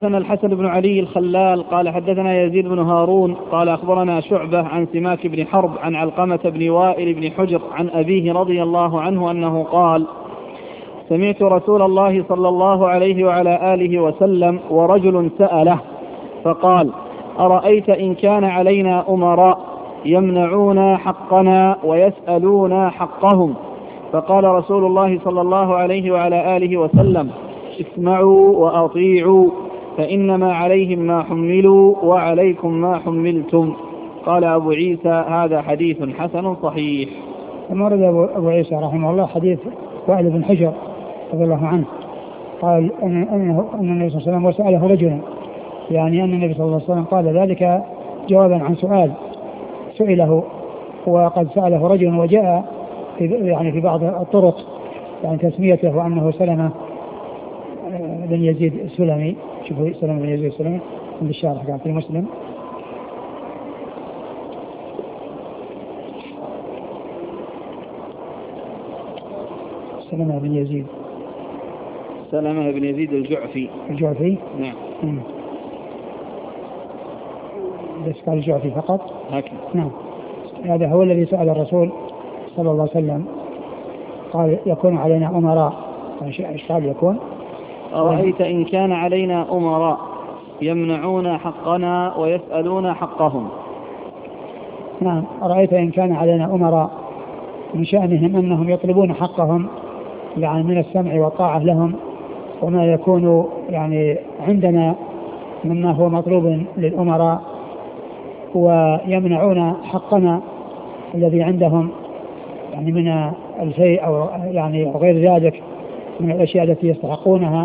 حدثنا الحسن بن علي الخلال قال حدثنا يزيد بن هارون قال أخبرنا شعبة عن سماك بن حرب عن علقمة بن وائل بن حجر عن أبيه رضي الله عنه أنه قال: سمعت رسول الله صلى الله عليه وعلى آله وسلم ورجل سأله فقال: أرأيت إن كان علينا أمراء يمنعون حقنا ويسألون حقهم؟ فقال رسول الله صلى الله عليه وعلى آله وسلم: اسمعوا وأطيعوا فإنما عليهم ما حملوا وعليكم ما حملتم. قال أبو عيسى: هذا حديث حسن صحيح. ثم ورد أبو عيسى رحمه الله حديث وائل بن حجر رضي الله عنه قال أن النبي صلى الله عليه وسلم وسأله رجلا، يعني أن النبي صلى الله عليه وسلم قال ذلك جوابا عن سؤال سئله، وقد سأله رجل وجاء في بعض الطرق يعني تسميته أنه سلمة بن يزيد السلمي. شوفوا سلمة بن يزيد السلمي عند الشارح كان في مسلم. سلمة بن يزيد الجعفي. نعم. بس قال الجعفي فقط. نعم. هذا هو الذي سأل الرسول صلى الله عليه وسلم قال: يكون علينا أمراء. ايش قال يكون؟ أرأيت إن كان علينا أمراء يمنعون حقنا ويسألون حقهم. نعم. أرأيت إن كان علينا أمراء من شأنهم أنهم يطلبون حقهم يعني من السمع والطاعة لهم، وما يكون يعني عندنا مما هو مطلوب للأمراء، ويمنعون حقنا الذي عندهم يعني من الشيء أو يعني غير ذلك من الأشياء التي يستحقونها.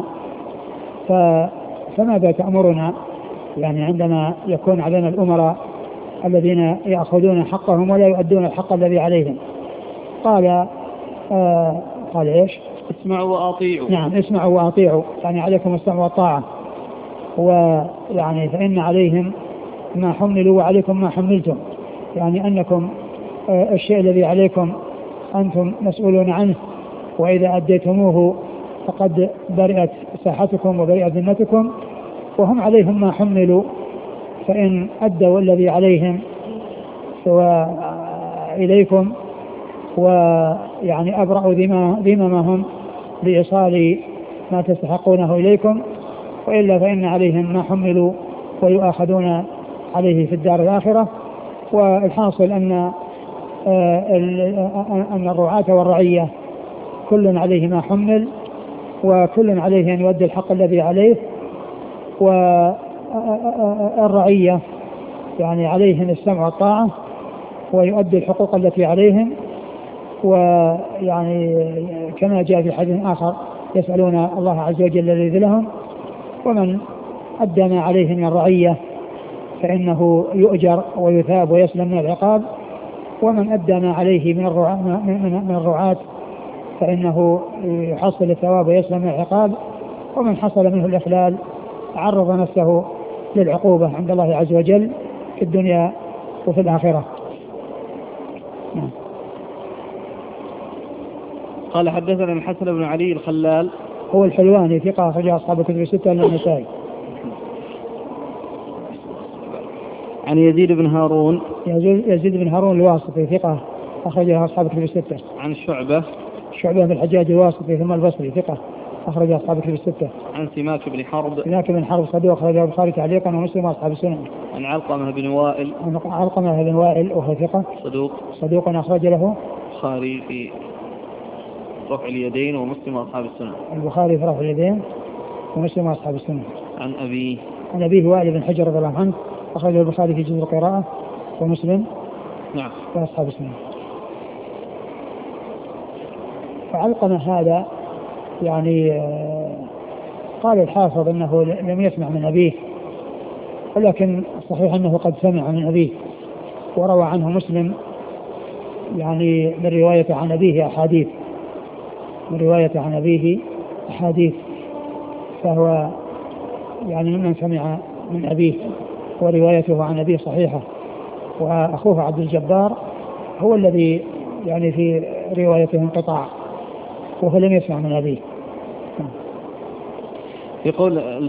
فماذا تأمرنا يعني عندما يكون علينا الأمراء الذين يأخذون حقهم ولا يؤدون الحق الذي عليهم؟ قال إيش؟ اسمعوا وأطيعوا. نعم، اسمعوا وأطيعوا، يعني عليكم السمع والطاعة، ويعني فإن عليهم ما حملوا وعليكم ما حملتم، يعني أنكم الشيء الذي عليكم أنتم مسؤولون عنه، وإذا أديتموه فقد برئت ساحتكم وبرئت ذمتكم، وهم عليهم ما حملوا، فإن أدوا الذي عليهم إليكم ويعني أبرأوا ذممهم بإيصال ما تستحقونه إليكم، وإلا فإن عليهم ما حملوا ويؤاخذون عليه في الدار الآخرة. والحاصل أن الرعاة والرعية كل عليه ما حمل، وكل عليه أن يؤدي الحق الذي عليه، والرعية يعني عليهم السمع والطاعة ويؤدي الحقوق التي عليهم، ويعني كما جاء في حديث آخر: يسألون الله عز وجل الذي لهم، ومن أدى ما عليه من الرعية فإنه يؤجر ويثاب ويسلم من العقاب، ومن أدى ما عليه من الرعاة فإنه يحصل الثواب ويسلم من العقاب، ومن حصل منه الإخلال عرض نفسه للعقوبة عند الله عز وجل في الدنيا وفي الآخرة. قال حدثنا الحسن بن علي الخلال هو الحلواني ثقة أخرج أصحاب الكتب الستة إلا النسائي. عن يزيد بن هارون الواسطي ثقة أخرجها أصحاب الكتب الستة. عن شعبة بن الحجاج الواسطي ثم البصري ثقة أخرج أصحاب الكتب الستة. عن سماك بن حرب صدوق أخرجه البخاري تعليقا ومسلم وأصحاب السنن. عن علقمة بن وائل وهو ثقة صدوق أخرج له البخاري في رفع اليدين ومسلم وأصحاب السنن. البخاري في رفع اليدين ومسلم وأصحاب السنن. عن أبيه وائل بن حجر رضي الله عنه أخرجه البخاري في جزء القراءة ومسلم وأصحاب السنن. فعلقمة هذا يعني قال الحافظ أنه لم يسمع من أبيه، ولكن الصحيح أنه قد سمع من أبيه، وروى عنه مسلم يعني من رواية عن أبيه أحاديث، فهو يعني ممن سمع من أبيه، وروايته عن أبيه صحيحة. وأخوه عبد الجبار هو الذي يعني في روايته انقطاع، وهو لم يسمع من أبيه. يقول